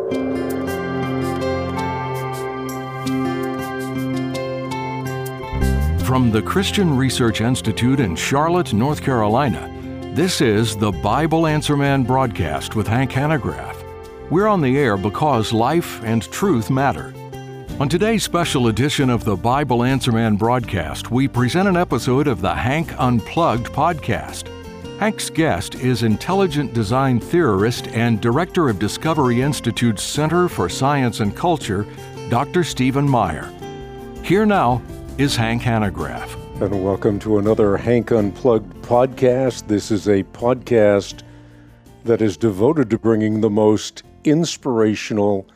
From the Christian Research Institute in Charlotte, North Carolina, this is the Bible Answer Man broadcast with Hank Hanegraaff. We're on the air because life and truth matter. On today's special edition of the Bible Answer Man broadcast, we present an episode of the Hank Unplugged podcast. Hank's guest is intelligent design theorist and director of Discovery Institute's Center for Science and Culture, Dr. Stephen Meyer. Here now is Hank Hanegraaff. And welcome to another Hank Unplugged podcast. This is a podcast that is devoted to bringing the most inspirational,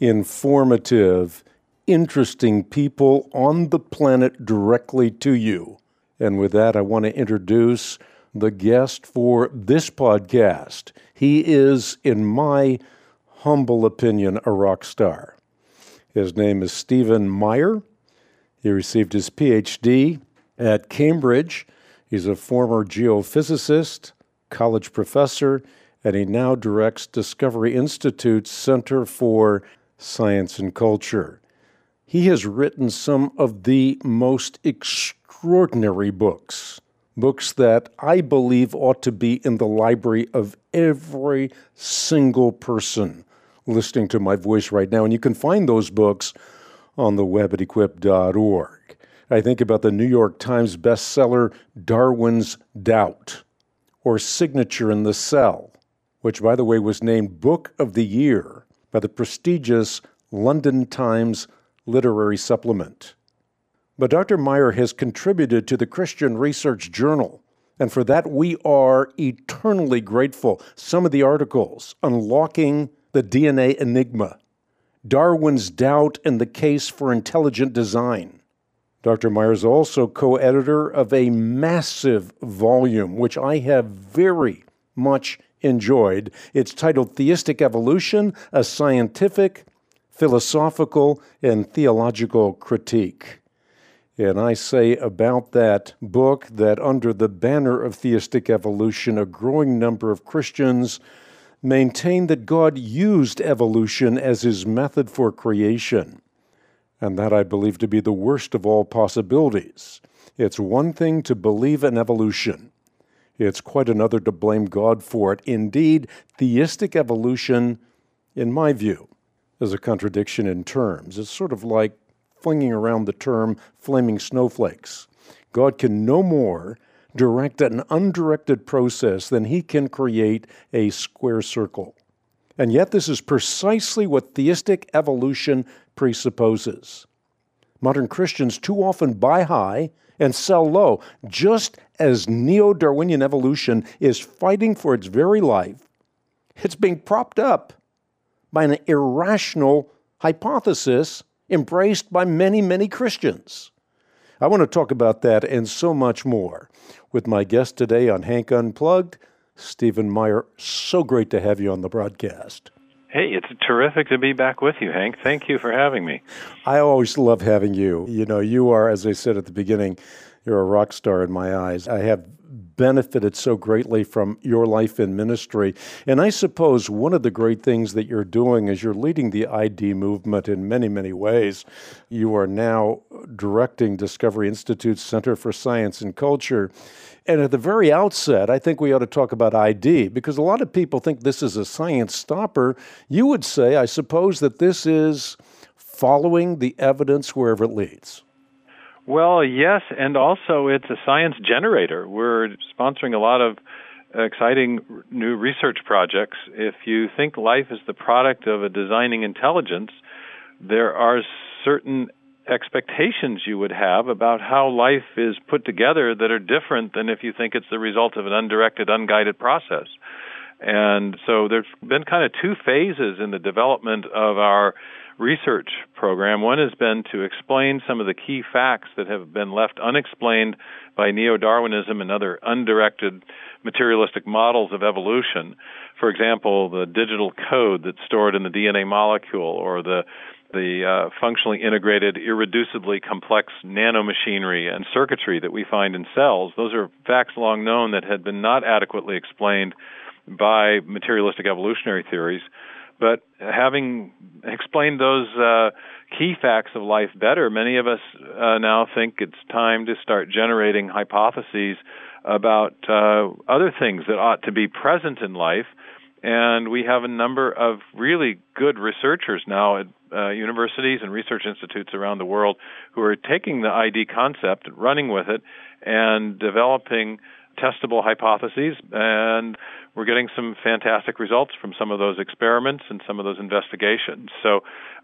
informative, interesting people on the planet directly to you. And with that, I want to introduce the guest for this podcast. He is, in my humble opinion, a rock star. His name is Stephen Meyer. He received his PhD at Cambridge. He's a former geophysicist, college professor, and he now directs Discovery Institute's Center for Science and Culture. He has written some of the most extraordinary books that I believe ought to be in the library of every single person listening to my voice right now. And you can find those books on the web at equip.org. I think about the New York Times bestseller Darwin's Doubt, or Signature in the Cell, which, by the way, was named Book of the Year by the prestigious London Times Literary Supplement. But Dr. Meyer has contributed to the Christian Research Journal, and for that we are eternally grateful. Some of the articles: Unlocking the DNA Enigma, Darwin's Doubt and the Case for Intelligent Design. Dr. Meyer is also co-editor of a massive volume, which I have very much enjoyed. It's titled Theistic Evolution, a Scientific, Philosophical, and Theological Critique. And I say about that book that under the banner of theistic evolution, a growing number of Christians maintain that God used evolution as his method for creation, and that I believe to be the worst of all possibilities. It's one thing to believe in evolution. It's quite another to blame God for it. Indeed, theistic evolution, in my view, is a contradiction in terms. It's sort of like flinging around the term flaming snowflakes. God can no more direct an undirected process than he can create a square circle. And yet this is precisely what theistic evolution presupposes. Modern Christians too often buy high and sell low, just as neo-Darwinian evolution is fighting for its very life. It's being propped up by an irrational hypothesis embraced by many, many Christians. I want to talk about that and so much more with my guest today on Hank Unplugged, Stephen Meyer. So great to have you on the broadcast. Hey, it's terrific to be back with you, Hank. Thank you for having me. I always love having you. You know, you are, as I said at the beginning, you're a rock star in my eyes. I have benefited so greatly from your life in ministry. And I suppose one of the great things that you're doing is you're leading the ID movement in many, many ways. You are now directing Discovery Institute's Center for Science and Culture. And at the very outset, I think we ought to talk about ID, because a lot of people think this is a science stopper. You would say, I suppose, that this is following the evidence wherever it leads. Well, yes, and also it's a science generator. We're sponsoring a lot of exciting new research projects. If you think life is the product of a designing intelligence, there are certain expectations you would have about how life is put together that are different than if you think it's the result of an undirected, unguided process. And so there's been kind of two phases in the development of our research program. One has been to explain some of the key facts that have been left unexplained by neo-Darwinism and other undirected materialistic models of evolution. For example, the digital code that's stored in the DNA molecule, or the functionally integrated, irreducibly complex nanomachinery and circuitry that we find in cells. Those are facts long known that had been not adequately explained by materialistic evolutionary theories. But having explained those key facts of life better, many of us now think it's time to start generating hypotheses about other things that ought to be present in life. And we have a number of really good researchers now at universities and research institutes around the world who are taking the ID concept and running with it and developing testable hypotheses, and we're getting some fantastic results from some of those experiments and some of those investigations. So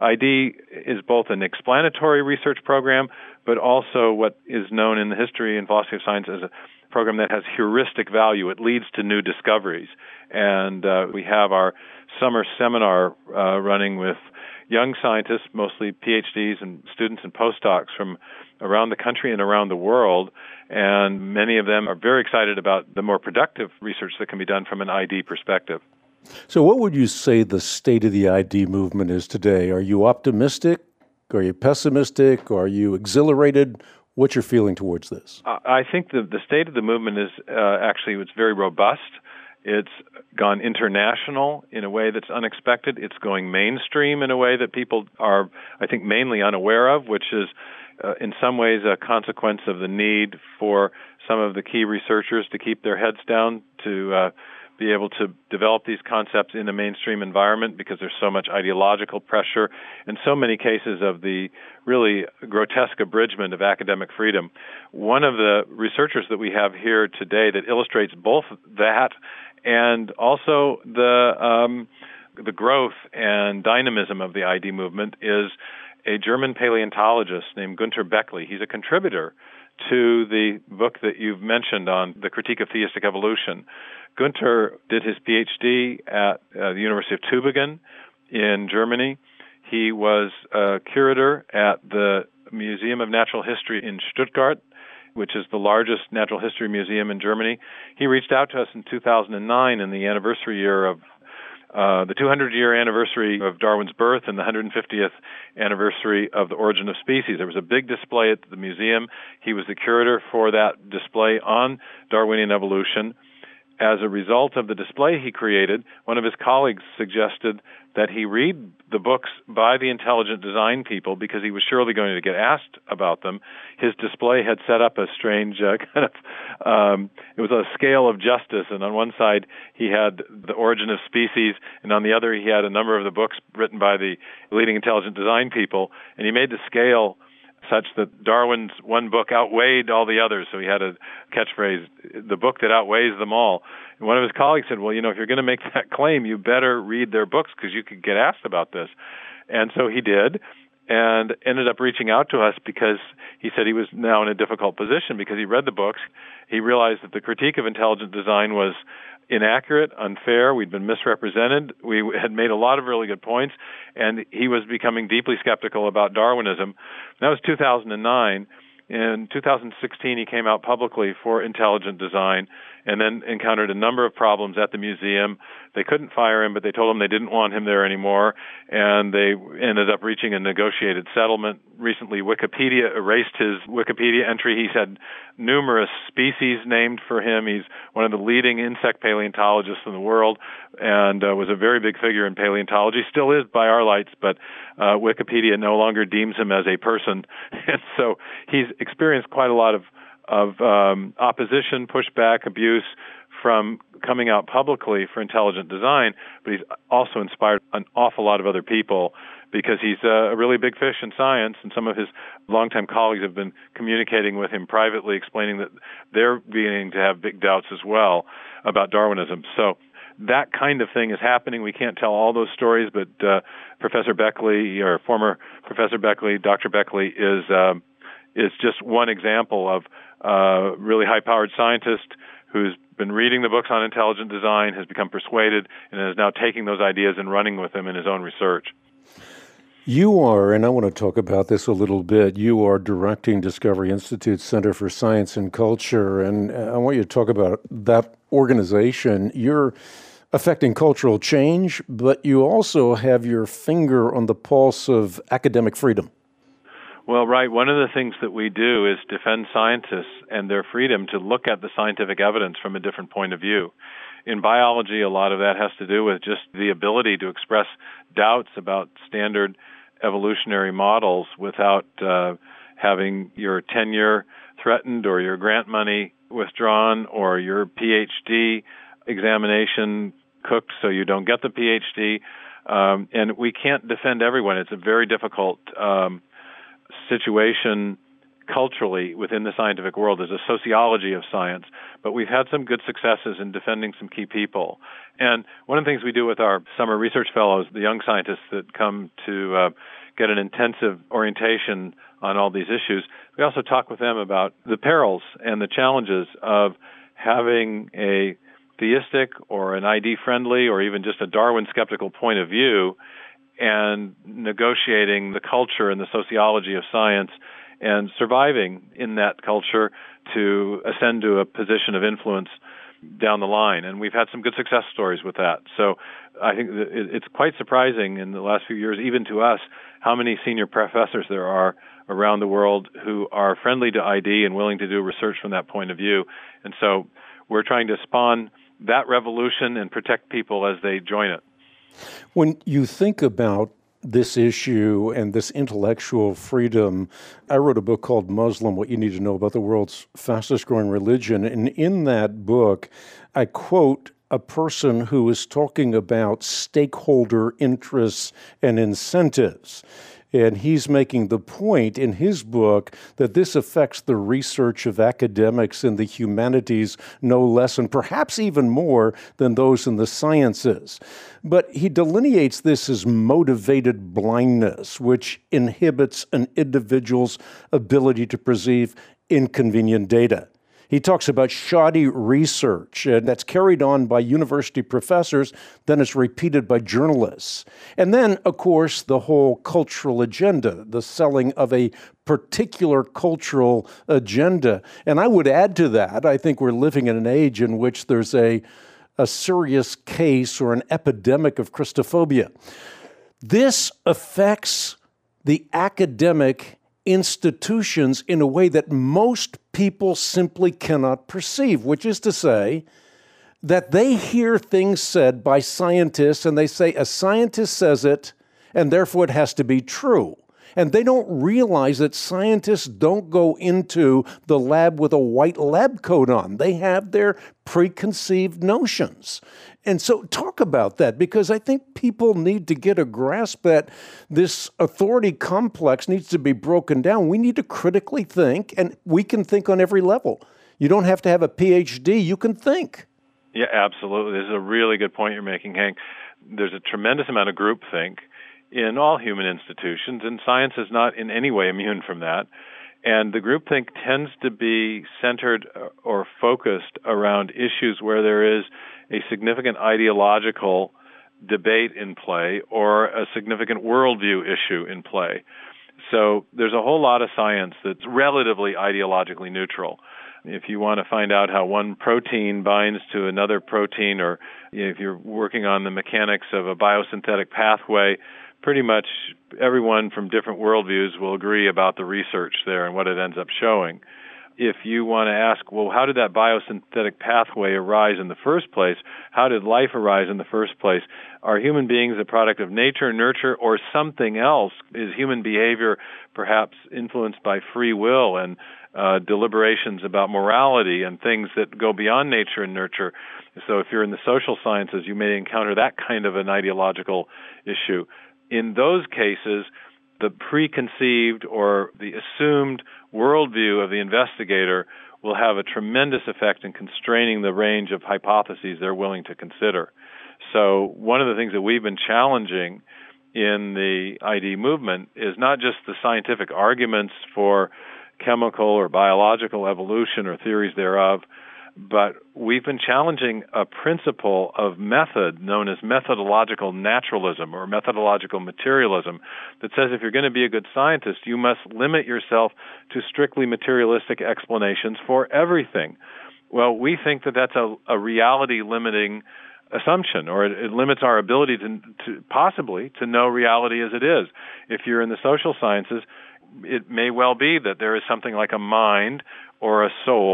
ID is both an explanatory research program, but also what is known in the history and philosophy of science as a program that has heuristic value. It leads to new discoveries. And we have our summer seminar running with young scientists, mostly PhDs and students and postdocs from around the country and around the world, and many of them are very excited about the more productive research that can be done from an ID perspective. So what would you say the state of the ID movement is today? Are you optimistic? Are you pessimistic? Are you exhilarated? What's your feeling towards this? I think the state of the movement is actually it's very robust. It's gone international in a way that's unexpected. It's going mainstream in a way that people are, I think, mainly unaware of, which is in some ways a consequence of the need for some of the key researchers to keep their heads down, to be able to develop these concepts in a mainstream environment because there's so much ideological pressure and so many cases of the really grotesque abridgment of academic freedom. One of the researchers that we have here today that illustrates both that and also the growth and dynamism of the ID movement is a German paleontologist named Günter Beckley. He's a contributor to the book that you've mentioned on the critique of theistic evolution. Günter did his PhD at the University of Tübingen in Germany. He was a curator at the Museum of Natural History in Stuttgart, which is the largest natural history museum in Germany. He reached out to us in 2009 in the anniversary year of the 200-year anniversary of Darwin's birth and the 150th anniversary of the origin of species. There was a big display at the museum. He was the curator for that display on Darwinian evolution. As a result of the display he created, one of his colleagues suggested that he read the books by the intelligent design people because he was surely going to get asked about them. His display had set up a strange it was a scale of justice, and on one side he had the origin of species, and on the other he had a number of the books written by the leading intelligent design people, and he made the scale such that Darwin's one book outweighed all the others. So he had a catchphrase, the book that outweighs them all. And one of his colleagues said, well, if you're going to make that claim, you better read their books because you could get asked about this. And so he did, and ended up reaching out to us because he said he was now in a difficult position because he read the books. He realized that the critique of intelligent design was inaccurate, unfair, we'd been misrepresented, we had made a lot of really good points, and he was becoming deeply skeptical about Darwinism. That was 2009. In 2016, he came out publicly for intelligent design and then encountered a number of problems at the museum. They couldn't fire him, but they told him they didn't want him there anymore, and they ended up reaching a negotiated settlement. Recently, Wikipedia erased his Wikipedia entry. He's had numerous species named for him. He's one of the leading insect paleontologists in the world and was a very big figure in paleontology, still is by our lights, but Wikipedia no longer deems him as a person. And so he's experienced quite a lot of opposition, pushback, abuse from coming out publicly for intelligent design, but he's also inspired an awful lot of other people because he's a really big fish in science, and some of his longtime colleagues have been communicating with him privately, explaining that they're beginning to have big doubts as well about Darwinism. So that kind of thing is happening. We can't tell all those stories, but Professor Beckley, or former Professor Beckley, Dr. Beckley, is just one example of a really high-powered scientist who's been reading the books on intelligent design, has become persuaded, and is now taking those ideas and running with them in his own research. You are, and I want to talk about this a little bit, you are directing Discovery Institute's Center for Science and Culture, and I want you to talk about that organization. You're affecting cultural change, but you also have your finger on the pulse of academic freedom. Well, right. One of the things that we do is defend scientists and their freedom to look at the scientific evidence from a different point of view. In biology, a lot of that has to do with just the ability to express doubts about standard evolutionary models without having your tenure threatened or your grant money withdrawn or your PhD examination cooked so you don't get the PhD. And we can't defend everyone. It's a very difficult situation culturally within the scientific world. There's a sociology of science, but we've had some good successes in defending some key people. And one of the things we do with our summer research fellows, the young scientists that come to get an intensive orientation on all these issues, we also talk with them about the perils and the challenges of having a theistic or an ID-friendly or even just a Darwin skeptical point of view and negotiating the culture and the sociology of science and surviving in that culture to ascend to a position of influence down the line. And we've had some good success stories with that. So I think that it's quite surprising in the last few years, even to us, how many senior professors there are around the world who are friendly to ID and willing to do research from that point of view. And so we're trying to spawn that revolution and protect people as they join it. When you think about this issue and this intellectual freedom, I wrote a book called Muslim, What You Need to Know About the World's Fastest Growing Religion. And in that book, I quote a person who is talking about stakeholder interests and incentives. And he's making the point in his book that this affects the research of academics in the humanities no less and perhaps even more than those in the sciences. But he delineates this as motivated blindness, which inhibits an individual's ability to perceive inconvenient data. He talks about shoddy research that's carried on by university professors, then it's repeated by journalists. And then, of course, the whole cultural agenda, the selling of a particular cultural agenda. And I would add to that, I think we're living in an age in which there's a serious case or an epidemic of Christophobia. This affects the academic institutions in a way that most people simply cannot perceive, which is to say that they hear things said by scientists and they say a scientist says it and therefore it has to be true. And they don't realize that scientists don't go into the lab with a white lab coat on. They have their preconceived notions. And so talk about that, because I think people need to get a grasp that this authority complex needs to be broken down. We need to critically think, and we can think on every level. You don't have to have a PhD, you can think. Yeah, absolutely. This is a really good point you're making, Hank. There's a tremendous amount of groupthink in all human institutions, and science is not in any way immune from that. And the groupthink tends to be centered or focused around issues where there is a significant ideological debate in play or a significant worldview issue in play. So there's a whole lot of science that's relatively ideologically neutral. If you want to find out how one protein binds to another protein, or if you're working on the mechanics of a biosynthetic pathway, pretty much everyone from different worldviews will agree about the research there and what it ends up showing. If you want to ask, well, how did that biosynthetic pathway arise in the first place? How did life arise in the first place? Are human beings a product of nature, nurture, or something else? Is human behavior perhaps influenced by free will and deliberations about morality and things that go beyond nature and nurture? So if you're in the social sciences, you may encounter that kind of an ideological issue. In those cases, the preconceived or the assumed worldview of the investigator will have a tremendous effect in constraining the range of hypotheses they're willing to consider. So one of the things that we've been challenging in the ID movement is not just the scientific arguments for chemical or biological evolution or theories thereof, but we've been challenging a principle of method known as methodological naturalism or methodological materialism that says if you're going to be a good scientist, you must limit yourself to strictly materialistic explanations for everything. Well, we think that that's a reality-limiting assumption, or it limits our ability to possibly to know reality as it is. If you're in the social sciences, it may well be that there is something like a mind or a soul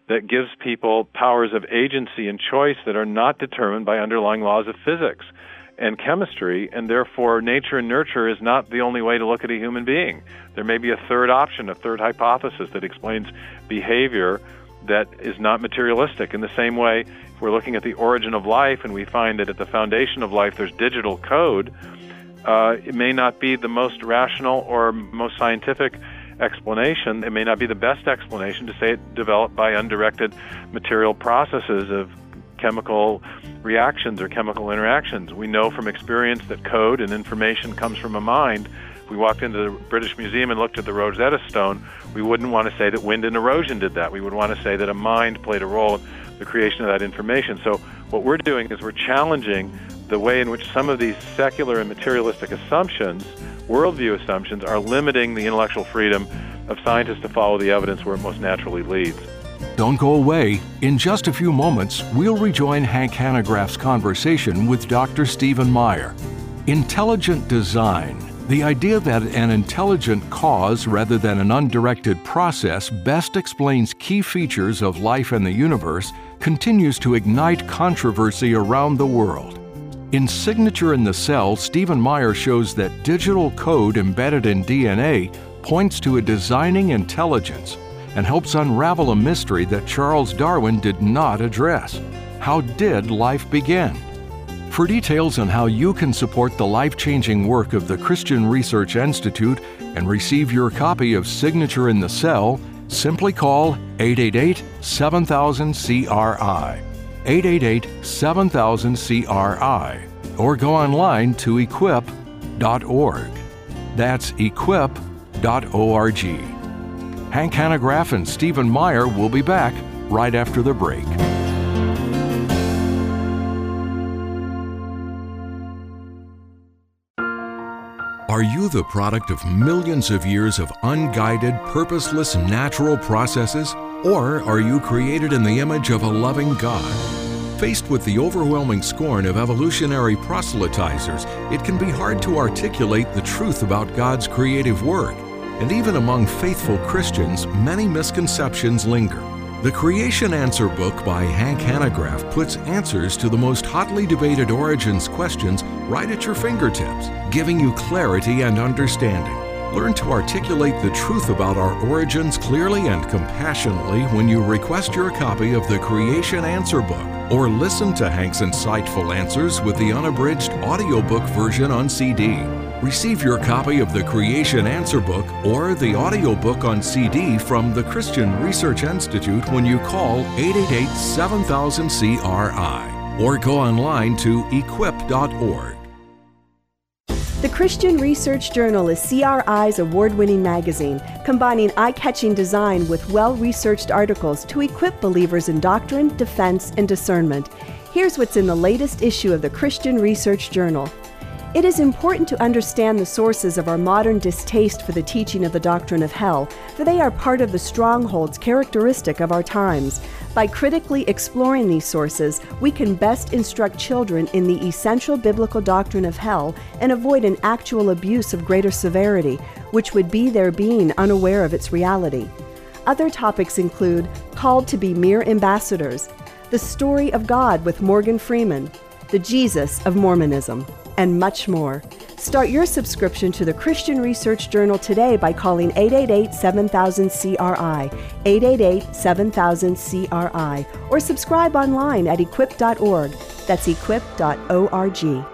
that gives people powers of agency and choice that are not determined by underlying laws of physics and chemistry, and therefore nature and nurture is not the only way to look at a human being. There may be a third option, a third hypothesis that explains behavior that is not materialistic. In the same way, if we're looking at the origin of life and we find that at the foundation of life there's digital code, it may not be the most rational or most scientific explanation. It may not be the best explanation to say it developed by undirected material processes of chemical reactions or chemical interactions. We know from experience that code and information comes from a mind. If we walked into the British Museum and looked at the Rosetta Stone, we wouldn't want to say that wind and erosion did that. We would want to say that a mind played a role in the creation of that information. So what we're doing is we're challenging the way in which some of these secular and materialistic assumptions, worldview assumptions, are limiting the intellectual freedom of scientists to follow the evidence where it most naturally leads. Don't go away. In just a few moments, we'll rejoin Hank Hanegraaff's conversation with Dr. Stephen Meyer. Intelligent design, the idea that an intelligent cause rather than an undirected process best explains key features of life and the universe, continues to ignite controversy around the world. In Signature in the Cell, Stephen Meyer shows that digital code embedded in DNA points to a designing intelligence and helps unravel a mystery that Charles Darwin did not address. How did life begin? For details on how you can support the life-changing work of the Christian Research Institute and receive your copy of Signature in the Cell, simply call 888-7000-CRI. 888-7000-CRI, or go online to equip.org. That's equip.org. Hank Hanegraaff and Stephen Meyer will be back right after the break. Are you the product of millions of years of unguided, purposeless, natural processes? Or are you created in the image of a loving God? Faced with the overwhelming scorn of evolutionary proselytizers, it can be hard to articulate the truth about God's creative work. And even among faithful Christians, many misconceptions linger. The Creation Answer book by Hank Hanegraaff puts answers to the most hotly debated origins questions right at your fingertips, giving you clarity and understanding. Learn to articulate the truth about our origins clearly and compassionately when you request your copy of the Creation Answer book, or listen to Hank's insightful answers with the unabridged audiobook version on CD. Receive your copy of the Creation Answer book or the audiobook on CD from the Christian Research Institute when you call 888-7000-CRI or go online to equip.org. The Christian Research Journal is CRI's award-winning magazine, combining eye-catching design with well-researched articles to equip believers in doctrine, defense, and discernment. Here's what's in the latest issue of the Christian Research Journal. It is important to understand the sources of our modern distaste for the teaching of the doctrine of hell, for they are part of the strongholds characteristic of our times. By critically exploring these sources, we can best instruct children in the essential biblical doctrine of hell and avoid an actual abuse of greater severity, which would be their being unaware of its reality. Other topics include Called to be Mere Ambassadors, The Story of God with Morgan Freeman, The Jesus of Mormonism, and much more. Start your subscription to the Christian Research Journal today by calling 888-7000-CRI, 888-7000-CRI, or subscribe online at equip.org. That's equip.org.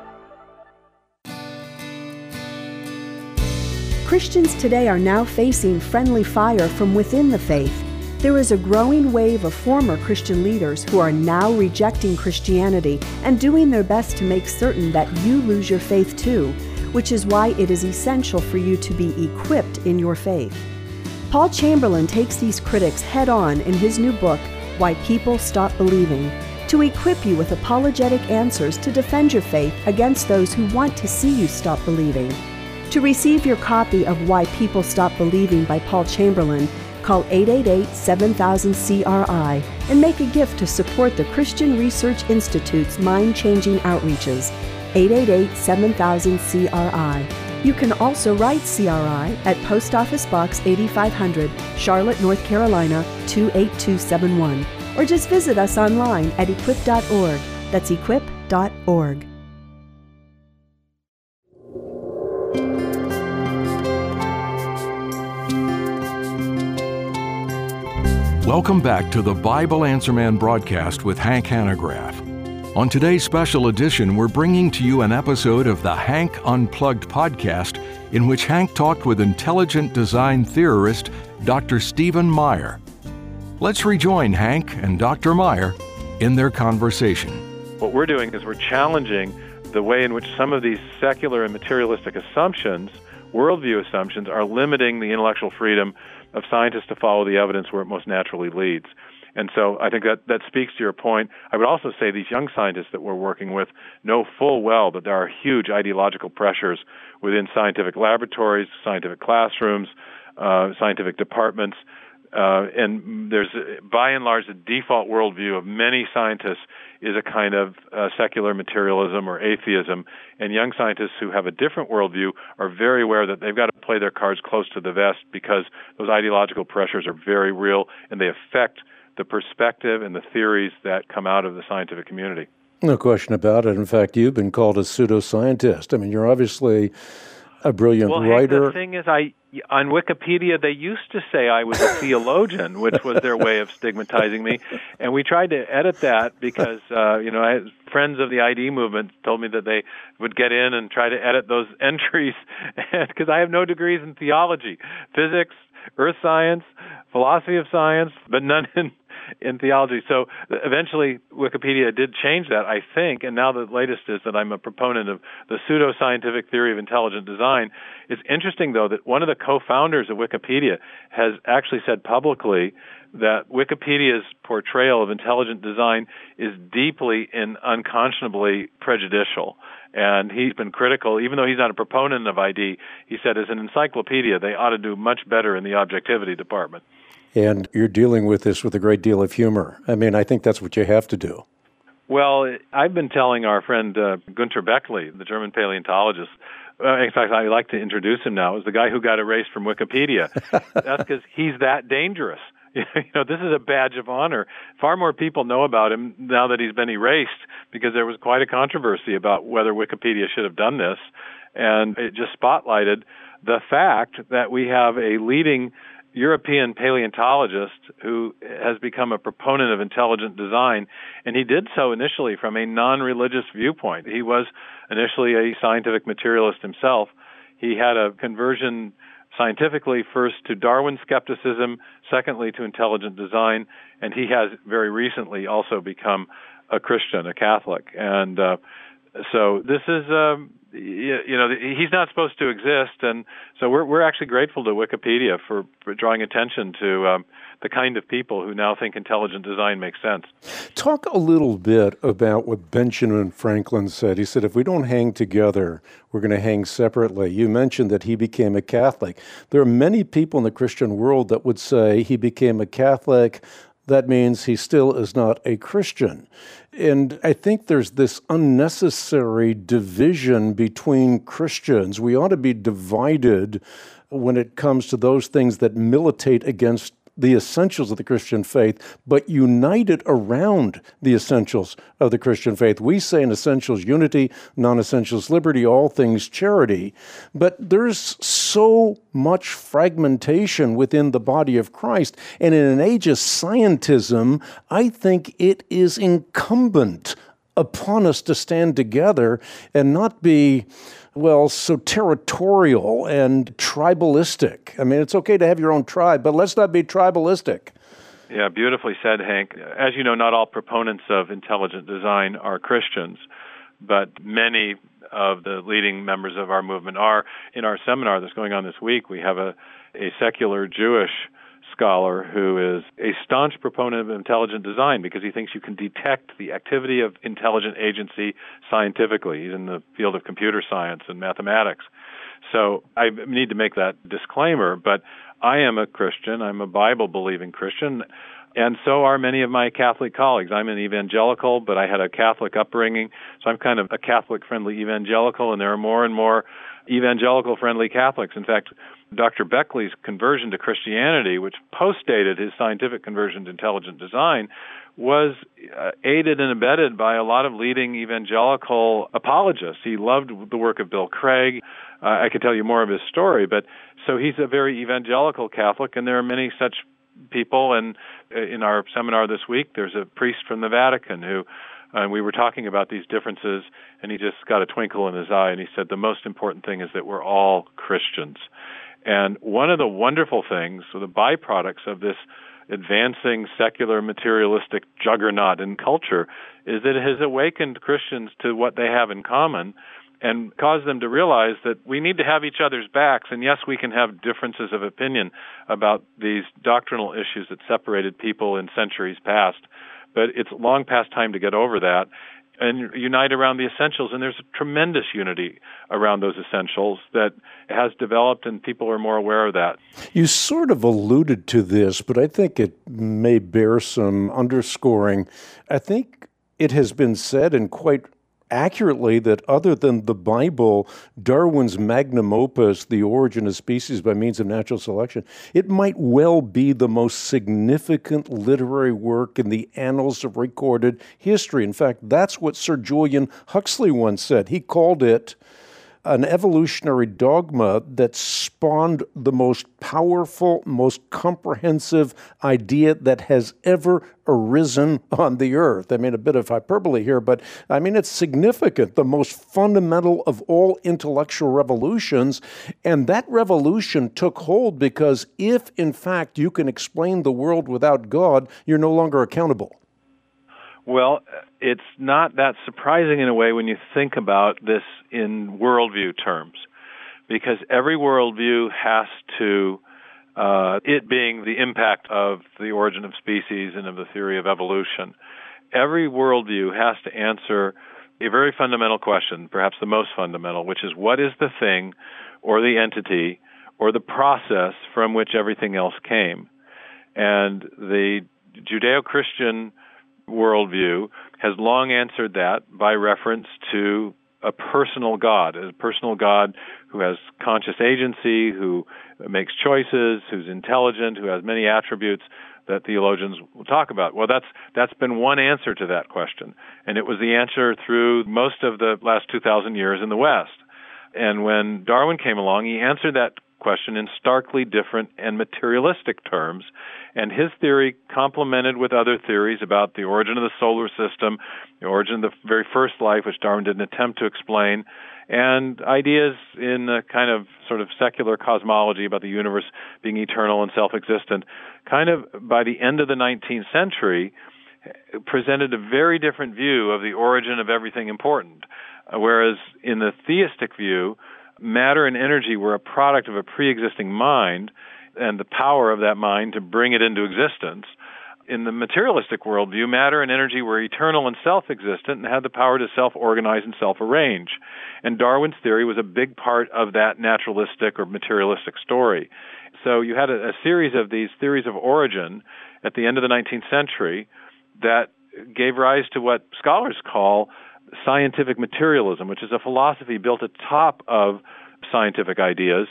Christians today are now facing friendly fire from within the faith. There is a growing wave of former Christian leaders who are now rejecting Christianity and doing their best to make certain that you lose your faith too, which is why it is essential for you to be equipped in your faith. Paul Chamberlain takes these critics head-on in his new book, Why People Stop Believing, to equip you with apologetic answers to defend your faith against those who want to see you stop believing. To receive your copy of Why People Stop Believing by Paul Chamberlain, call 888-7000-CRI and make a gift to support the Christian Research Institute's mind-changing outreaches. 888-7000-CRI. You can also write CRI at Post Office Box 8500, Charlotte, North Carolina 28271, or just visit us online at equip.org. That's equip.org. Welcome back to the Bible Answer Man broadcast with Hank Hanegraaff. On today's special edition, we're bringing to you an episode of the Hank Unplugged podcast in which Hank talked with intelligent design theorist Dr. Stephen Meyer. Let's rejoin Hank and Dr. Meyer in their conversation. What we're doing is we're challenging the way in which some of these secular and materialistic assumptions, worldview assumptions, are limiting the intellectual freedom of scientists to follow the evidence where it most naturally leads. And so I think that speaks to your point. I would also say these young scientists that we're working with know full well that there are huge ideological pressures within scientific laboratories, scientific classrooms, scientific departments, and there's, by and large, the default worldview of many scientists is a kind of secular materialism or atheism, and young scientists who have a different worldview are very aware that they've got to play their cards close to the vest because those ideological pressures are very real, and they affect the perspective and the theories that come out of the scientific community. No question about it. In fact, you've been called a pseudoscientist. I mean, you're obviously a brilliant writer. The thing is, on Wikipedia, they used to say I was a theologian, which was their way of stigmatizing me. And we tried to edit that because, friends of the ID movement told me that they would get in and try to edit those entries because I have no degrees in theology, physics, earth science, philosophy of science, but none in theology. So eventually Wikipedia did change that, I think, and now the latest is that I'm a proponent of the pseudo-scientific theory of intelligent design. It's interesting, though, that one of the co-founders of Wikipedia has actually said publicly that Wikipedia's portrayal of intelligent design is deeply and unconscionably prejudicial. And he's been critical, even though he's not a proponent of ID, he said as an encyclopedia, they ought to do much better in the objectivity department. And you're dealing with this with a great deal of humor. I mean, I think that's what you have to do. Well, I've been telling our friend Günter Beckley, the German paleontologist, in fact, I like to introduce him now, as the guy who got erased from Wikipedia. That's because he's that dangerous. This is a badge of honor. Far more people know about him now that he's been erased because there was quite a controversy about whether Wikipedia should have done this. And it just spotlighted the fact that we have a leading European paleontologist who has become a proponent of intelligent design, and he did so initially from a non-religious viewpoint. He was initially a scientific materialist himself. He had a conversion scientifically, first to Darwin skepticism, secondly to intelligent design, and he has very recently also become a Christian, a Catholic. And so this is, he's not supposed to exist, and so we're actually grateful to Wikipedia for drawing attention to the kind of people who now think intelligent design makes sense. Talk a little bit about what Benjamin Franklin said. He said, if we don't hang together, we're going to hang separately. You mentioned that he became a Catholic. There are many people in the Christian world that would say he became a Catholic. That means he still is not a Christian. And I think there's this unnecessary division between Christians. We ought to be divided when it comes to those things that militate against the essentials of the Christian faith, but united around the essentials of the Christian faith. We say in essentials unity, non-essentials liberty, all things charity. But there's so much fragmentation within the body of Christ. And in an age of scientism, I think it is incumbent upon us to stand together and not be, so territorial and tribalistic. I mean, it's okay to have your own tribe, but let's not be tribalistic. Yeah, beautifully said, Hank. As you know, not all proponents of intelligent design are Christians, but many of the leading members of our movement are. In our seminar that's going on this week, we have a secular Jewish scholar who is a staunch proponent of intelligent design because he thinks you can detect the activity of intelligent agency scientifically. He's in the field of computer science and mathematics. So I need to make that disclaimer, but I am a Christian. I'm a Bible-believing Christian, and so are many of my Catholic colleagues. I'm an evangelical, but I had a Catholic upbringing, so I'm kind of a Catholic-friendly evangelical, and there are more and more evangelical-friendly Catholics. In fact, Dr. Beckley's conversion to Christianity, which postdated his scientific conversion to intelligent design, was aided and abetted by a lot of leading evangelical apologists. He loved the work of Bill Craig. I could tell you more of his story, but so he's a very evangelical Catholic, and there are many such people. And in our seminar this week, there's a priest from the Vatican who, and we were talking about these differences, and he just got a twinkle in his eye, and he said the most important thing is that we're all Christians. And one of the wonderful things, or the byproducts of this advancing secular materialistic juggernaut in culture, is that it has awakened Christians to what they have in common and caused them to realize that we need to have each other's backs. And yes, we can have differences of opinion about these doctrinal issues that separated people in centuries past, but it's long past time to get over that and unite around the essentials. And there's a tremendous unity around those essentials that has developed, and people are more aware of that. You sort of alluded to this, but I think it may bear some underscoring. I think it has been said, and quite accurately, that other than the Bible, Darwin's magnum opus, The Origin of Species by Means of Natural Selection, it might well be the most significant literary work in the annals of recorded history. In fact, that's what Sir Julian Huxley once said. He called it an evolutionary dogma that spawned the most powerful, most comprehensive idea that has ever arisen on the earth. I mean, a bit of hyperbole here, but I mean, it's significant, the most fundamental of all intellectual revolutions. And that revolution took hold because if, in fact, you can explain the world without God, you're no longer accountable. Well, it's not that surprising in a way when you think about this in worldview terms, because every worldview has to, it being the impact of the origin of species and of the theory of evolution, every worldview has to answer a very fundamental question, perhaps the most fundamental, which is what is the thing or the entity or the process from which everything else came? And the Judeo-Christian worldview has long answered that by reference to a personal God who has conscious agency, who makes choices, who's intelligent, who has many attributes that theologians will talk about. Well, that's been one answer to that question, and it was the answer through most of the last 2,000 years in the West. And when Darwin came along, he answered that question in starkly different and materialistic terms, and his theory complemented with other theories about the origin of the solar system, the origin of the very first life, which Darwin didn't attempt to explain, and ideas in a kind of sort of secular cosmology about the universe being eternal and self-existent, kind of by the end of the 19th century, presented a very different view of the origin of everything important. Whereas in the theistic view, matter and energy were a product of a pre-existing mind and the power of that mind to bring it into existence. In the materialistic worldview, matter and energy were eternal and self-existent and had the power to self-organize and self-arrange. And Darwin's theory was a big part of that naturalistic or materialistic story. So you had a series of these theories of origin at the end of the 19th century that gave rise to what scholars call scientific materialism, which is a philosophy built atop of scientific ideas.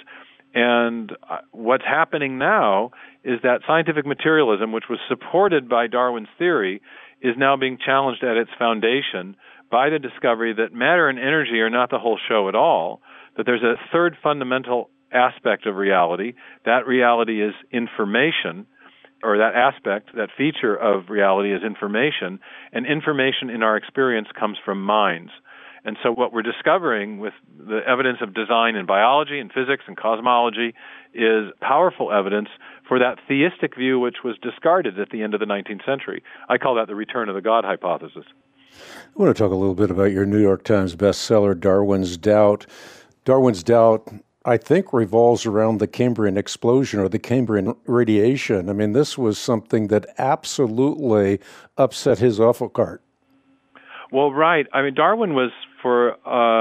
And what's happening now is that scientific materialism, which was supported by Darwin's theory, is now being challenged at its foundation by the discovery that matter and energy are not the whole show at all, that there's a third fundamental aspect of reality. That reality is information, or that aspect, that feature of reality is information, and information in our experience comes from minds. And so what we're discovering with the evidence of design in biology and physics and cosmology is powerful evidence for that theistic view which was discarded at the end of the 19th century. I call that the return of the God hypothesis. I want to talk a little bit about your New York Times bestseller, Darwin's Doubt. Darwin's Doubt, I think, revolves around the Cambrian explosion or the Cambrian radiation. I mean, this was something that absolutely upset his apple cart. Well, right. I mean, Darwin was, for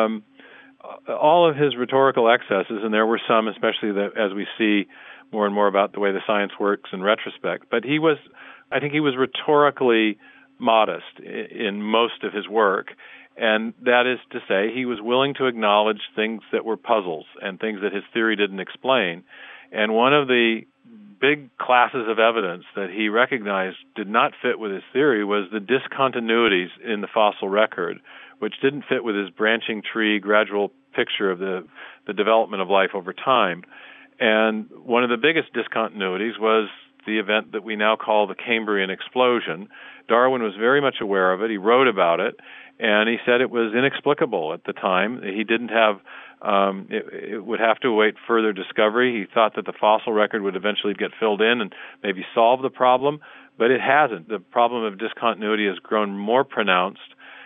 all of his rhetorical excesses, and there were some, especially as we see more and more about the way the science works in retrospect, but I think he was rhetorically modest in most of his work. And that is to say, he was willing to acknowledge things that were puzzles and things that his theory didn't explain. And one of the big classes of evidence that he recognized did not fit with his theory was the discontinuities in the fossil record, which didn't fit with his branching tree, gradual picture of the development of life over time. And one of the biggest discontinuities was the event that we now call the Cambrian explosion. Darwin was very much aware of it. He wrote about it, and he said it was inexplicable at the time. He didn't have it would have to await further discovery. He thought that the fossil record would eventually get filled in and maybe solve the problem, but it hasn't. The problem of discontinuity has grown more pronounced,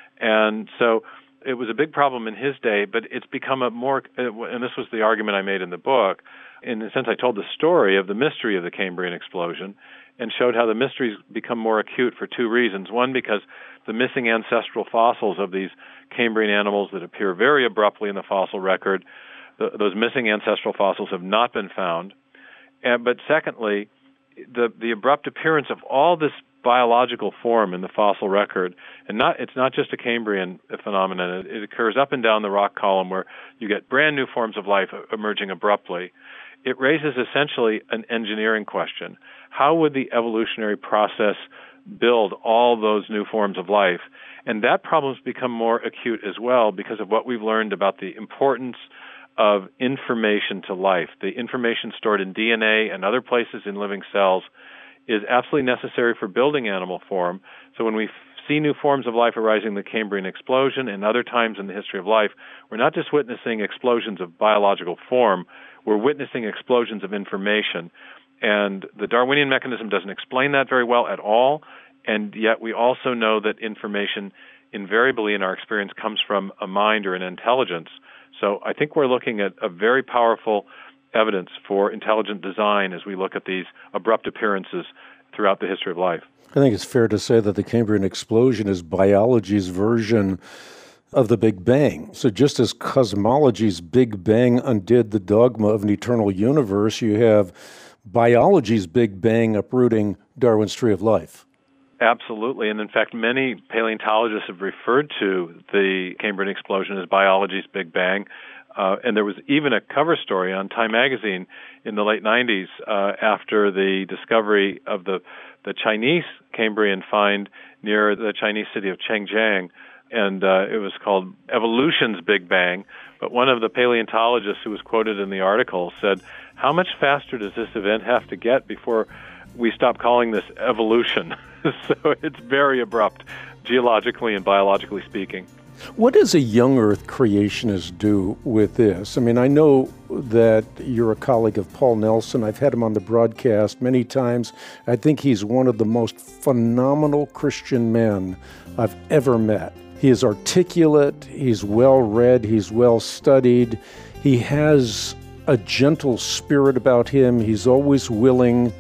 and so it was a big problem in his day, but it's become a more, and this was the argument I made in the book. In a sense, I told the story of the mystery of the Cambrian explosion and showed how the mysteries become more acute for two reasons. One, because the missing ancestral fossils of these Cambrian animals that appear very abruptly in the fossil record, those missing ancestral fossils have not been found. But secondly, the abrupt appearance of all this biological form in the fossil record, and it's not just a Cambrian phenomenon. It occurs up and down the rock column where you get brand new forms of life emerging abruptly. It raises essentially an engineering question. How would the evolutionary process build all those new forms of life? And that problem's become more acute as well because of what we've learned about the importance of information to life. The information stored in DNA and other places in living cells is absolutely necessary for building animal form. So when we see new forms of life arising in the Cambrian explosion and other times in the history of life, we're not just witnessing explosions of biological form, we're witnessing explosions of information. And the Darwinian mechanism doesn't explain that very well at all, and yet we also know that information invariably in our experience comes from a mind or an intelligence. So I think we're looking at a very powerful evidence for intelligent design as we look at these abrupt appearances throughout the history of life. I think it's fair to say that the Cambrian explosion is biology's version of the Big Bang. So just as cosmology's Big Bang undid the dogma of an eternal universe, you have biology's Big Bang uprooting Darwin's tree of life. Absolutely. And in fact, many paleontologists have referred to the Cambrian explosion as biology's Big Bang. And there was even a cover story on Time magazine in the late 90s after the discovery of the Chinese Cambrian find near the Chinese city of Chengjiang. And it was called Evolution's Big Bang. But one of the paleontologists who was quoted in the article said, how much faster does this event have to get before we stop calling this evolution? So it's very abrupt, geologically and biologically speaking. What does a young Earth creationist do with this? I mean, I know that you're a colleague of Paul Nelson. I've had him on the broadcast many times. I think he's one of the most phenomenal Christian men I've ever met. He is articulate, he's well-read, he's well-studied. He has a gentle spirit about him. He's always willing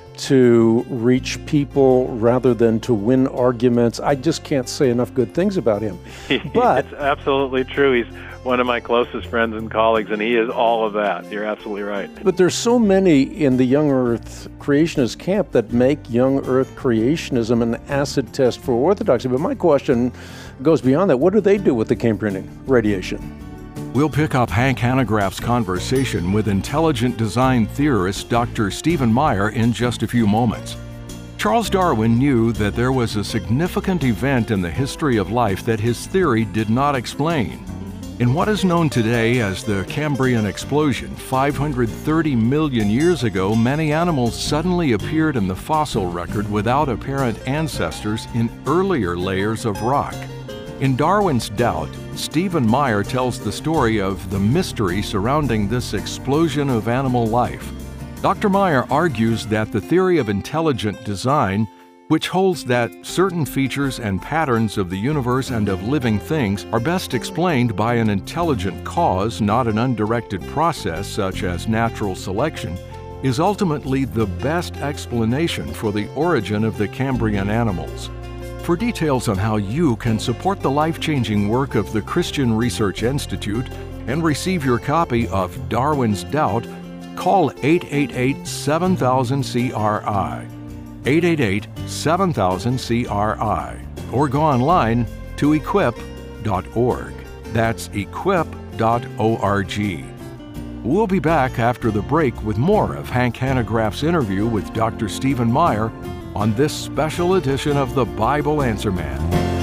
to reach people rather than to win arguments. I just can't say enough good things about him. But it's absolutely true. He's one of my closest friends and colleagues, and he is all of that. You're absolutely right. But there's so many in the young Earth creationist camp that make young Earth creationism an acid test for orthodoxy. But my question goes beyond that. What do they do with the Cambrian radiation? We'll pick up Hank Hanegraaff's conversation with intelligent design theorist Dr. Stephen Meyer in just a few moments. Charles Darwin knew that there was a significant event in the history of life that his theory did not explain. In what is known today as the Cambrian explosion, 530 million years ago, many animals suddenly appeared in the fossil record without apparent ancestors in earlier layers of rock. In Darwin's Doubt, Stephen Meyer tells the story of the mystery surrounding this explosion of animal life. Dr. Meyer argues that the theory of intelligent design, which holds that certain features and patterns of the universe and of living things are best explained by an intelligent cause, not an undirected process such as natural selection, is ultimately the best explanation for the origin of the Cambrian animals. For details on how you can support the life-changing work of the Christian Research Institute and receive your copy of Darwin's Doubt, call 888-7000-CRI, 888-7000-CRI, or go online to equip.org. equip.org. That's equip.org. We'll be back after the break with more of Hank Hanegraaff's interview with Dr. Stephen Meyer on this special edition of the Bible Answer Man.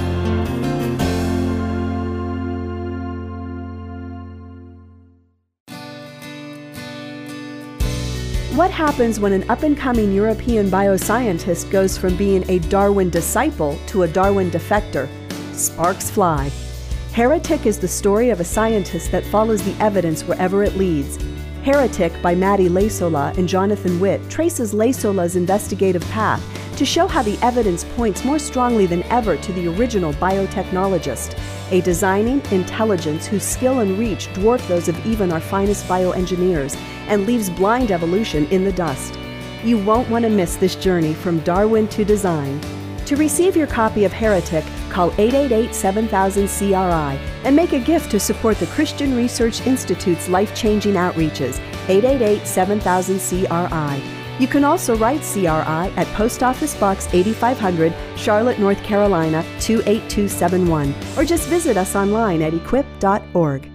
What happens when an up-and-coming European bioscientist goes from being a Darwin disciple to a Darwin defector? Sparks fly. Heretic is the story of a scientist that follows the evidence wherever it leads. Heretic by Maddie Lasola and Jonathan Witt traces Lasola's investigative path to show how the evidence points more strongly than ever to the original biotechnologist, a designing intelligence whose skill and reach dwarf those of even our finest bioengineers and leaves blind evolution in the dust. You won't want to miss this journey from Darwin to design. To receive your copy of Heretic, call 888-7000-CRI and make a gift to support the Christian Research Institute's life-changing outreaches, 888-7000-CRI. You can also write CRI at Post Office Box 8500, Charlotte, North Carolina, 28271, or just visit us online at equip.org.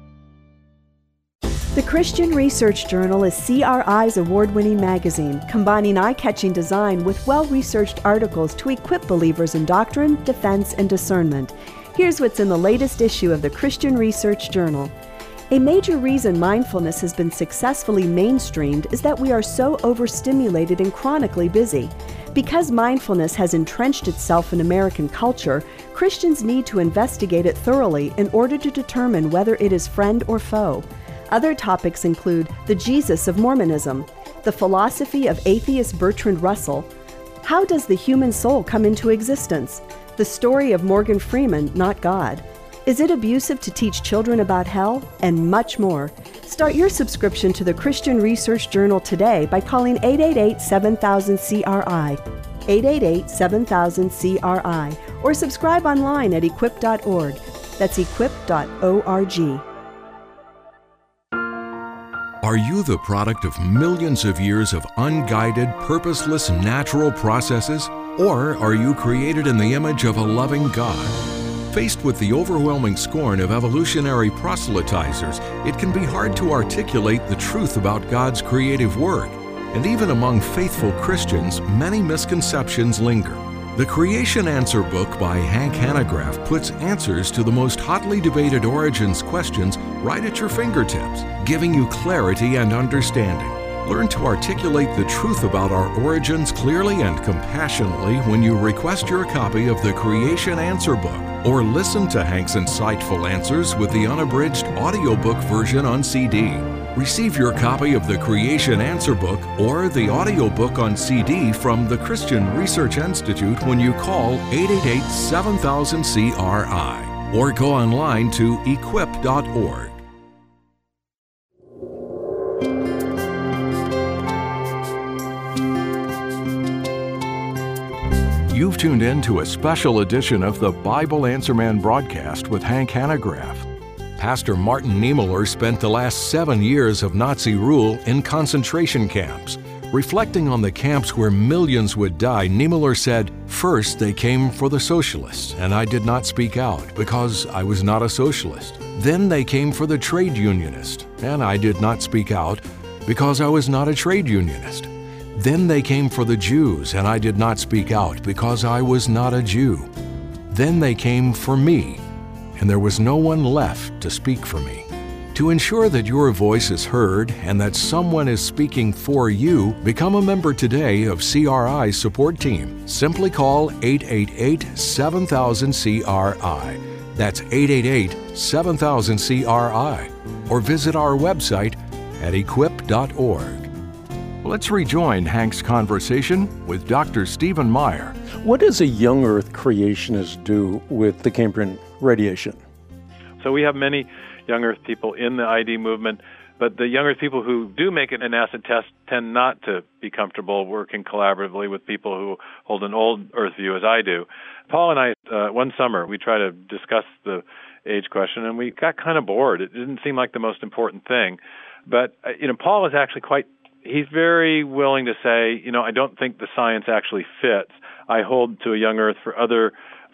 The Christian Research Journal is CRI's award-winning magazine, combining eye-catching design with well-researched articles to equip believers in doctrine, defense, and discernment. Here's what's in the latest issue of the Christian Research Journal. A major reason mindfulness has been successfully mainstreamed is that we are so overstimulated and chronically busy. Because mindfulness has entrenched itself in American culture, Christians need to investigate it thoroughly in order to determine whether it is friend or foe. Other topics include the Jesus of Mormonism, the philosophy of atheist Bertrand Russell, how does the human soul come into existence, the story of Morgan Freeman, not God, is it abusive to teach children about hell, and much more. Start your subscription to the Christian Research Journal today by calling 888-7000-CRI, 888-7000-CRI, or subscribe online at equip.org. That's equip.org. Are you the product of millions of years of unguided, purposeless natural processes? Or are you created in the image of a loving God? Faced with the overwhelming scorn of evolutionary proselytizers, it can be hard to articulate the truth about God's creative work. And even among faithful Christians, many misconceptions linger. The Creation Answer book by Hank Hanegraaff puts answers to the most hotly debated origins questions right at your fingertips, giving you clarity and understanding. Learn to articulate the truth about our origins clearly and compassionately when you request your copy of the Creation Answer book, or listen to Hank's insightful answers with the unabridged audiobook version on CD. Receive your copy of the Creation Answer book or the audiobook on CD from the Christian Research Institute when you call 888-7000-CRI or go online to equip.org. You've tuned in to a special edition of the Bible Answer Man broadcast with Hank Hanegraaff. Pastor Martin Niemöller spent the last 7 years of Nazi rule in concentration camps. Reflecting on the camps where millions would die, Niemöller said, "First they came for the socialists, and I did not speak out because I was not a socialist. Then they came for the trade unionist, and I did not speak out because I was not a trade unionist. Then they came for the Jews, and I did not speak out because I was not a Jew. Then they came for me, and there was no one left to speak for me." To ensure that your voice is heard and that someone is speaking for you, become a member today of CRI's support team. Simply call 888-7000-CRI. That's 888-7000-CRI. Or visit our website at equip.org. Let's rejoin Hank's conversation with Dr. Stephen Meyer. What does a young Earth creationist do with the Cambrian radiation? So we have many young Earth people in the ID movement, but the young Earth people who do make it an acid test tend not to be comfortable working collaboratively with people who hold an old Earth view, as I do. Paul and I, one summer, we tried to discuss the age question, and we got kind of bored. It didn't seem like the most important thing. But, Paul is actually he's very willing to say, I don't think the science actually fits. I hold to a young Earth for other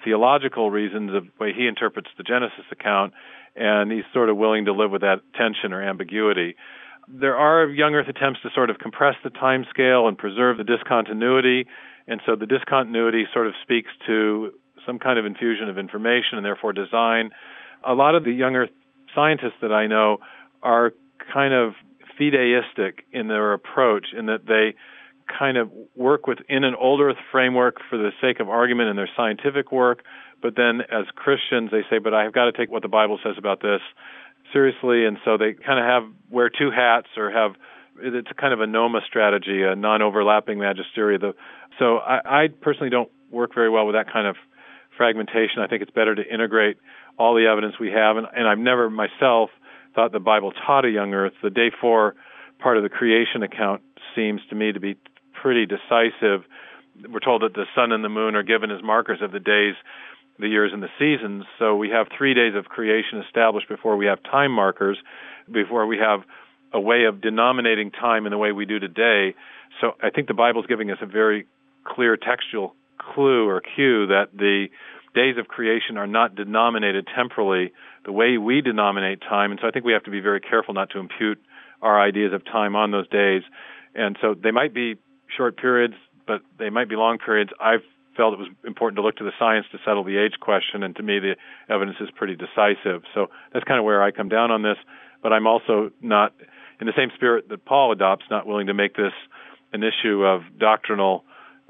theological reasons of the way he interprets the Genesis account, and he's sort of willing to live with that tension or ambiguity. There are young Earth attempts to sort of compress the time scale and preserve the discontinuity, and so the discontinuity sort of speaks to some kind of infusion of information and therefore design. A lot of the young Earth scientists that I know are kind of fideistic in their approach, in that they kind of work within an old Earth framework for the sake of argument in their scientific work, but then as Christians they say, but I've got to take what the Bible says about this seriously, and so they kind of wear two hats, or it's a kind of a NOMA strategy, a non-overlapping magisteria. So I personally don't work very well with that kind of fragmentation. I think it's better to integrate all the evidence we have, and I've never myself thought the Bible taught a young Earth. The day 4 part of the creation account seems to me to be pretty decisive. We're told that the sun and the moon are given as markers of the days, the years, and the seasons. So we have 3 days of creation established before we have time markers, before we have a way of denominating time in the way we do today. So I think the Bible's giving us a very clear textual clue or cue that the days of creation are not denominated temporally the way we denominate time. And so I think we have to be very careful not to impute our ideas of time on those days. And so they might be short periods, but they might be long periods. I've felt it was important to look to the science to settle the age question, and to me the evidence is pretty decisive. So that's kind of where I come down on this, but I'm also not, in the same spirit that Paul adopts, not willing to make this an issue of doctrinal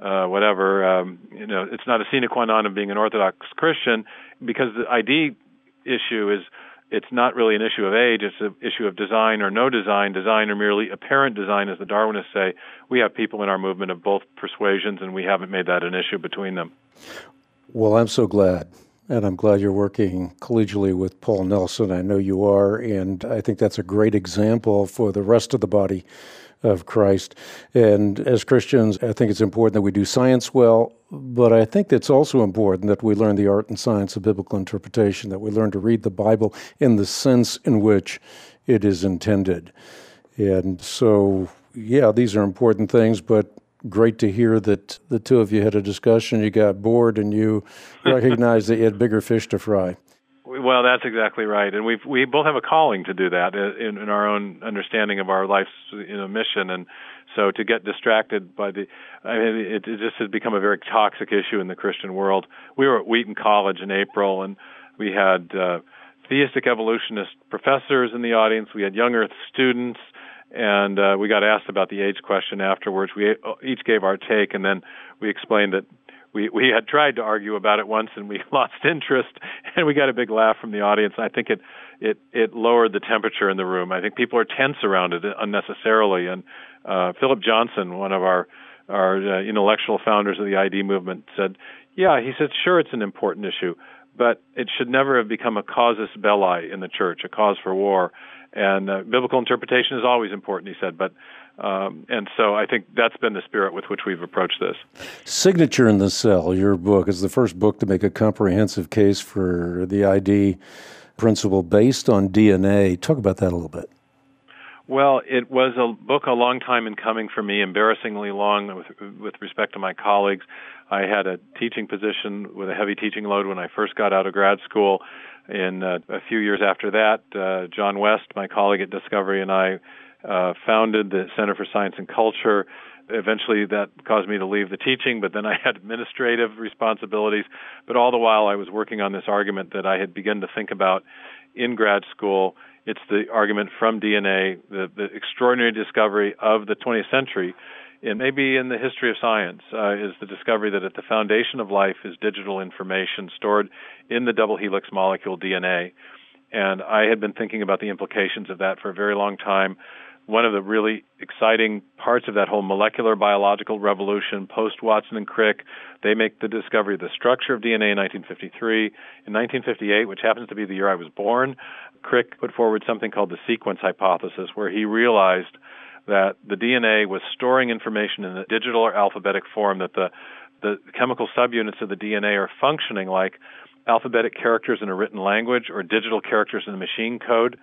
it's not a sine qua non of being an Orthodox Christian, because the ID issue is, it's not really an issue of age, it's an issue of design or no design or merely apparent design, as the Darwinists say. We have people in our movement of both persuasions, and we haven't made that an issue between them. Well, I'm so glad, and I'm glad you're working collegially with Paul Nelson. I know you are, and I think that's a great example for the rest of the body of Christ. And as Christians, I think it's important that we do science well, but I think it's also important that we learn the art and science of biblical interpretation, that we learn to read the Bible in the sense in which it is intended. And so, yeah, these are important things, but great to hear that the two of you had a discussion, you got bored, and you recognized that you had bigger fish to fry. Well, that's exactly right, and we both have a calling to do that in our own understanding of our life's mission, and so to get distracted by it just has become a very toxic issue in the Christian world. We were at Wheaton College in April, and we had theistic evolutionist professors in the audience. We had young Earth students, and we got asked about the age question afterwards. We each gave our take, and then we explained that we had tried to argue about it once, and we lost interest, and we got a big laugh from the audience. I think it lowered the temperature in the room. I think people are tense around it unnecessarily. And Philip Johnson, one of our intellectual founders of the ID movement, said, sure, it's an important issue, but it should never have become a casus belli in the church, a cause for war. And biblical interpretation is always important, he said, but and so I think that's been the spirit with which we've approached this. Signature in the Cell, your book, is the first book to make a comprehensive case for the ID principle based on DNA. Talk about that a little bit. Well, it was a book a long time in coming for me, embarrassingly long with respect to my colleagues. I had a teaching position with a heavy teaching load when I first got out of grad school. In a few years after that, John West, my colleague at Discovery, and I founded the Center for Science and Culture. Eventually that caused me to leave the teaching, but then I had administrative responsibilities. But all the while I was working on this argument that I had begun to think about in grad school. It's the argument from DNA, the extraordinary discovery of the 20th century, and maybe in the history of science, is the discovery that at the foundation of life is digital information stored in the double helix molecule DNA. And I had been thinking about the implications of that for a very long time. One of the really exciting parts of that whole molecular biological revolution, post-Watson and Crick, they make the discovery of the structure of DNA in 1953. In 1958, which happens to be the year I was born, Crick put forward something called the sequence hypothesis, where he realized that the DNA was storing information in a digital or alphabetic form, that the chemical subunits of the DNA are functioning like alphabetic characters in a written language or digital characters in a machine code.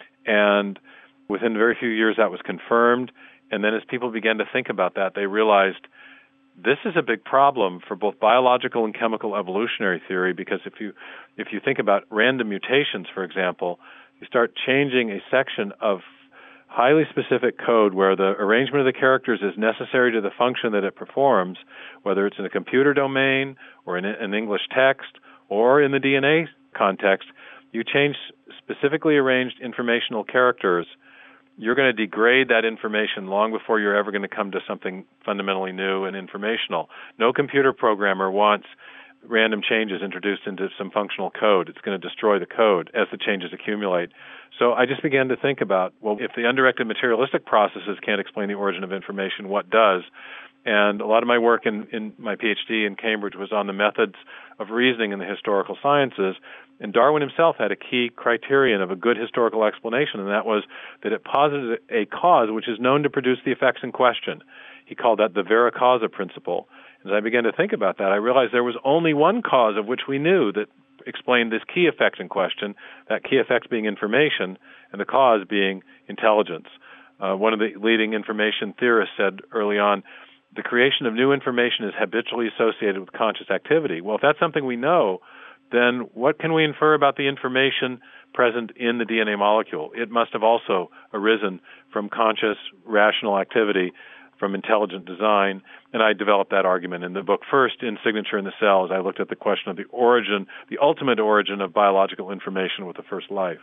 And within very few years, that was confirmed. And then as people began to think about that, they realized this is a big problem for both biological and chemical evolutionary theory, because if you think about random mutations, for example, you start changing a section of highly specific code where the arrangement of the characters is necessary to the function that it performs, whether it's in a computer domain or in an English text or in the DNA context. You change specifically arranged informational characters, you're going to degrade that information long before you're ever going to come to something fundamentally new and informational. No computer programmer wants random changes introduced into some functional code. It's going to destroy the code as the changes accumulate. So I just began to think about, well, if the undirected materialistic processes can't explain the origin of information, what does? And a lot of my work in my PhD in Cambridge was on the methods of reasoning in the historical sciences. And Darwin himself had a key criterion of a good historical explanation, and that was that it posited a cause which is known to produce the effects in question. He called that the vera causa principle. As I began to think about that, I realized there was only one cause of which we knew that explained this key effect in question, that key effect being information, and the cause being intelligence. One of the leading information theorists said early on, the creation of new information is habitually associated with conscious activity. Well, if that's something we know, then what can we infer about the information present in the DNA molecule? It must have also arisen from conscious, rational activity, from intelligent design, and I developed that argument in the book. First, in Signature in the Cell, as I looked at the question of the origin, the ultimate origin of biological information with the first life.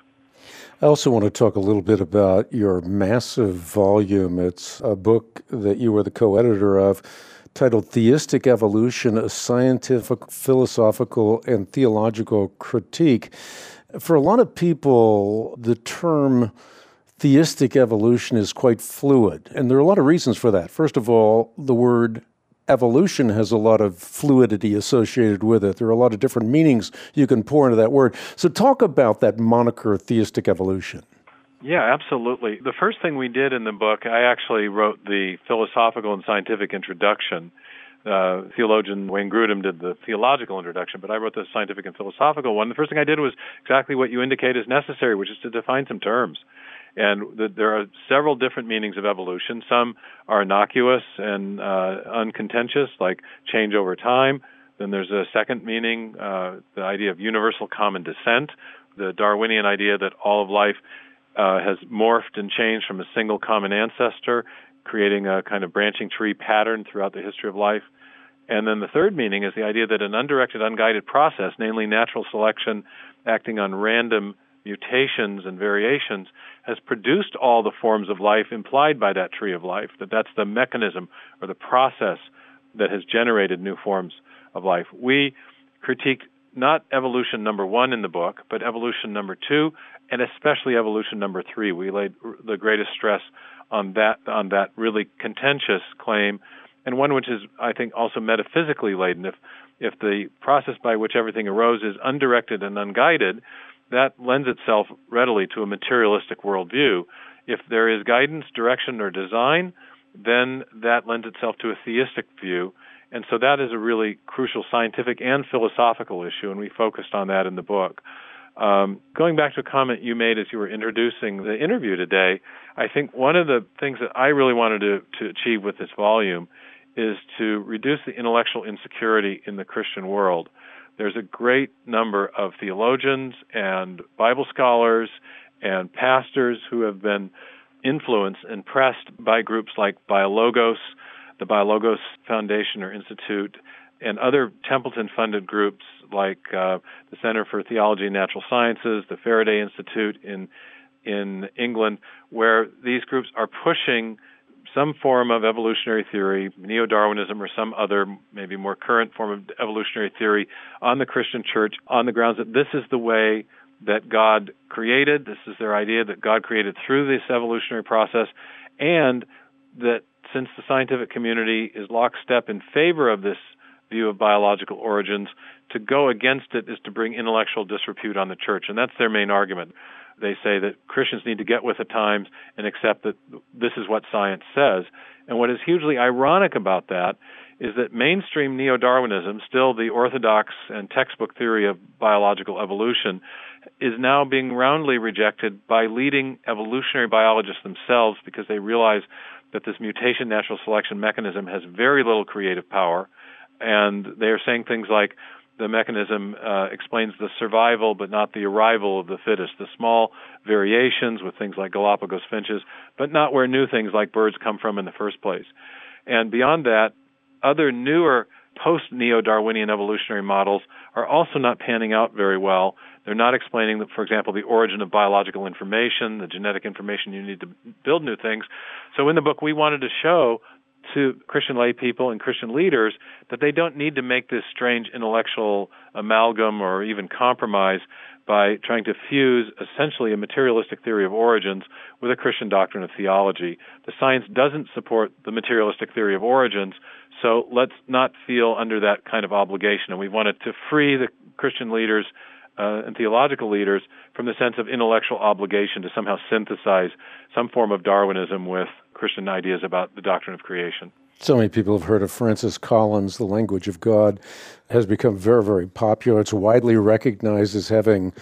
I also want to talk a little bit about your massive volume. It's a book that you were the co-editor of, titled Theistic Evolution, a Scientific, Philosophical, and Theological Critique. For a lot of people, the term theistic evolution is quite fluid, and there are a lot of reasons for that. First of all, the word evolution has a lot of fluidity associated with it. There are a lot of different meanings you can pour into that word. So talk about that moniker, theistic evolution. Yeah, absolutely. The first thing we did in the book, I actually wrote the philosophical and scientific introduction. Theologian Wayne Grudem did the theological introduction, but I wrote the scientific and philosophical one. The first thing I did was exactly what you indicate is necessary, which is to define some terms. And there are several different meanings of evolution. Some are innocuous and uncontentious, like change over time. Then there's a second meaning, the idea of universal common descent, the Darwinian idea that all of life has morphed and changed from a single common ancestor, creating a kind of branching tree pattern throughout the history of life. And then the third meaning is the idea that an undirected, unguided process, namely natural selection acting on random mutations and variations, has produced all the forms of life implied by that tree of life, that's the mechanism or the process that has generated new forms of life. We critiqued not evolution number 1 in the book, but evolution number 2, and especially evolution number 3. We laid the greatest stress on that really contentious claim, and one which is, I think, also metaphysically laden. If the process by which everything arose is undirected and unguided, that lends itself readily to a materialistic worldview. If there is guidance, direction, or design, then that lends itself to a theistic view. And so that is a really crucial scientific and philosophical issue, and we focused on that in the book. Going back to a comment you made as you were introducing the interview today, I think one of the things that I really wanted to achieve with this volume is to reduce the intellectual insecurity in the Christian world. There's a great number of theologians and Bible scholars and pastors who have been influenced and pressed by groups like BioLogos, the BioLogos Foundation or Institute, and other Templeton-funded groups like the Center for Theology and Natural Sciences, the Faraday Institute in England, where these groups are pushing some form of evolutionary theory, neo-Darwinism or some other maybe more current form of evolutionary theory on the Christian church on the grounds that this is the way that God created, this is their idea that God created through this evolutionary process, and that since the scientific community is lockstep in favor of this view of biological origins, to go against it is to bring intellectual disrepute on the church, and that's their main argument. They say that Christians need to get with the times and accept that this is what science says. And what is hugely ironic about that is that mainstream neo-Darwinism, still the orthodox and textbook theory of biological evolution, is now being roundly rejected by leading evolutionary biologists themselves because they realize that this mutation natural selection mechanism has very little creative power. And they are saying things like the mechanism explains the survival but not the arrival of the fittest, the small variations with things like Galapagos finches, but not where new things like birds come from in the first place. And beyond that, other newer post-neo-Darwinian evolutionary models are also not panning out very well. They're not explaining, for example, the origin of biological information, the genetic information you need to build new things. So in the book, we wanted to show to Christian lay people and Christian leaders that they don't need to make this strange intellectual amalgam or even compromise by trying to fuse essentially a materialistic theory of origins with a Christian doctrine of theology. The science doesn't support the materialistic theory of origins, so let's not feel under that kind of obligation. And we wanted to free the Christian leaders and theological leaders from the sense of intellectual obligation to somehow synthesize some form of Darwinism with Christian ideas about the doctrine of creation. So many people have heard of Francis Collins. The Language of God has become very, very popular. It's widely recognized as having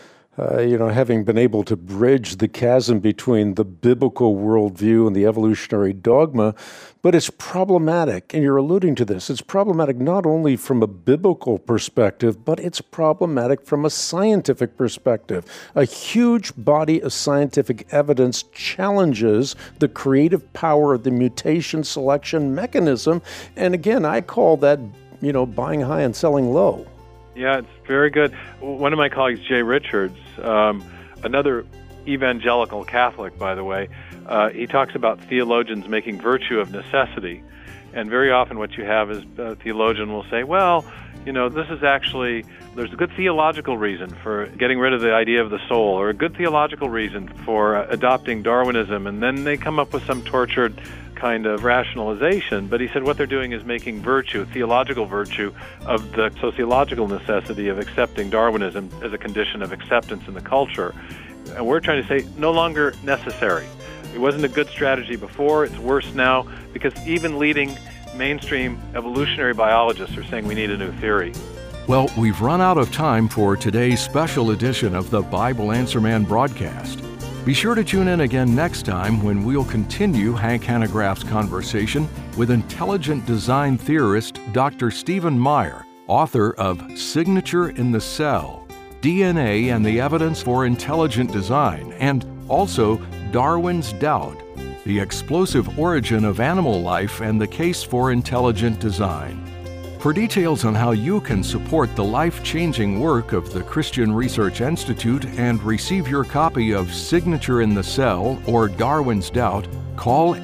been able to bridge the chasm between the biblical worldview and the evolutionary dogma, but it's problematic, and you're alluding to this. It's problematic not only from a biblical perspective, but it's problematic from a scientific perspective. A huge body of scientific evidence challenges the creative power of the mutation selection mechanism, and again, I call that, buying high and selling low. Yeah, it's very good. One of my colleagues, Jay Richards, another evangelical Catholic, by the way, he talks about theologians making virtue of necessity. And very often what you have is a theologian will say, well, this is actually, there's a good theological reason for getting rid of the idea of the soul, or a good theological reason for adopting Darwinism, and then they come up with some tortured kind of rationalization. But he said what they're doing is making virtue, theological virtue, of the sociological necessity of accepting Darwinism as a condition of acceptance in the culture. And we're trying to say no longer necessary. It wasn't a good strategy before, it's worse now, because even leading mainstream evolutionary biologists are saying we need a new theory. Well, we've run out of time for today's special edition of the Bible Answer Man broadcast. Be sure to tune in again next time when we'll continue Hank Hanegraaff's conversation with intelligent design theorist Dr. Stephen Meyer, author of Signature in the Cell, DNA and the Evidence for Intelligent Design, and also Darwin's Doubt, the explosive origin of animal life and the case for intelligent design. For details on how you can support the life-changing work of the Christian Research Institute and receive your copy of Signature in the Cell or Darwin's Doubt, call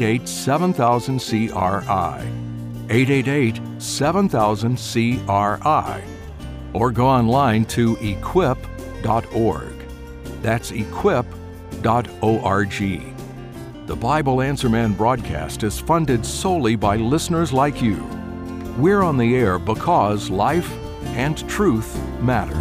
888-7000-CRI, 888-7000-CRI, or go online to equip.org. That's equip.org. The Bible Answer Man broadcast is funded solely by listeners like you. We're on the air because life and truth matter.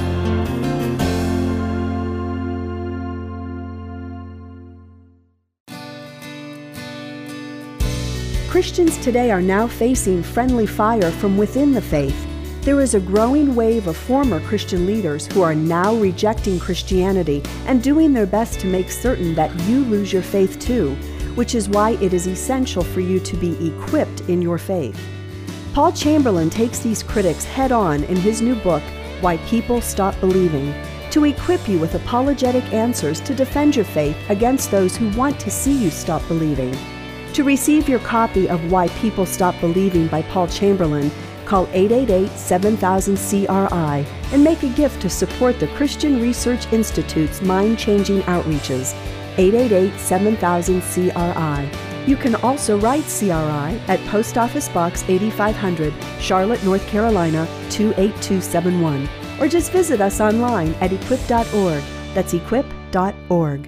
Christians today are now facing friendly fire from within the faith. There is a growing wave of former Christian leaders who are now rejecting Christianity and doing their best to make certain that you lose your faith too, which is why it is essential for you to be equipped in your faith. Paul Chamberlain takes these critics head-on in his new book, Why People Stop Believing, to equip you with apologetic answers to defend your faith against those who want to see you stop believing. To receive your copy of Why People Stop Believing by Paul Chamberlain, call 888-7000-CRI and make a gift to support the Christian Research Institute's mind-changing outreaches, 888-7000-CRI. You can also write CRI at Post Office Box 8500, Charlotte, North Carolina, 28271. Or just visit us online at equip.org. That's equip.org.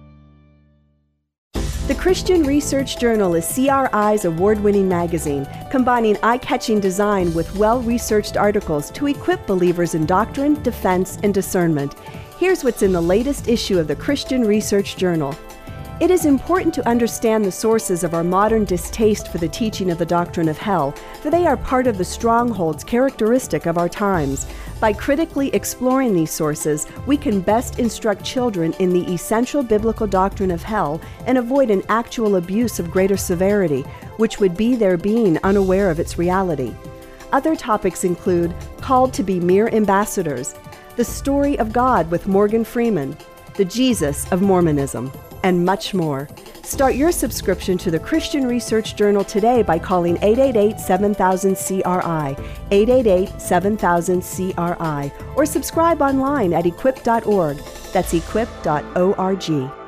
The Christian Research Journal is CRI's award-winning magazine, combining eye-catching design with well-researched articles to equip believers in doctrine, defense, and discernment. Here's what's in the latest issue of the Christian Research Journal. It is important to understand the sources of our modern distaste for the teaching of the doctrine of hell, for they are part of the strongholds characteristic of our times. By critically exploring these sources, we can best instruct children in the essential biblical doctrine of hell and avoid an actual abuse of greater severity, which would be their being unaware of its reality. Other topics include Called to be Mere Ambassadors, The Story of God with Morgan Freeman, The Jesus of Mormonism, and much more. Start your subscription to the Christian Research Journal today by calling 888-7000-CRI, 888-7000-CRI, or subscribe online at equip.org. That's equip.org.